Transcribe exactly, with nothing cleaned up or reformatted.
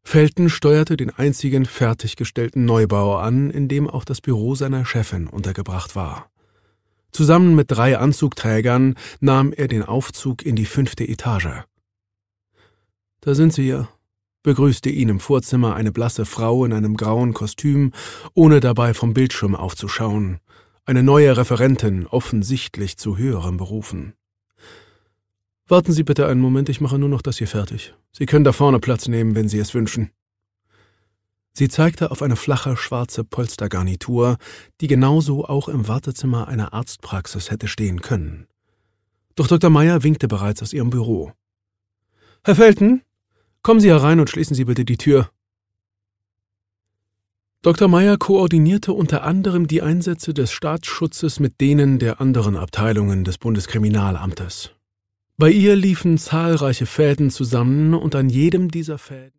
Felton steuerte den einzigen fertiggestellten Neubau an, in dem auch das Büro seiner Chefin untergebracht war. Zusammen mit drei Anzugträgern nahm er den Aufzug in die fünfte Etage. »Da sind Sie ja«, begrüßte ihn im Vorzimmer eine blasse Frau in einem grauen Kostüm, ohne dabei vom Bildschirm aufzuschauen, eine neue Referentin, offensichtlich zu höheren Berufen. »Warten Sie bitte einen Moment, ich mache nur noch das hier fertig. Sie können da vorne Platz nehmen, wenn Sie es wünschen.« Sie zeigte auf eine flache, schwarze Polstergarnitur, die genauso auch im Wartezimmer einer Arztpraxis hätte stehen können. Doch Doktor Meyer winkte bereits aus ihrem Büro. »Herr Felton, kommen Sie herein und schließen Sie bitte die Tür.« Doktor Meyer koordinierte unter anderem die Einsätze des Staatsschutzes mit denen der anderen Abteilungen des Bundeskriminalamtes. Bei ihr liefen zahlreiche Fäden zusammen und an jedem dieser Fäden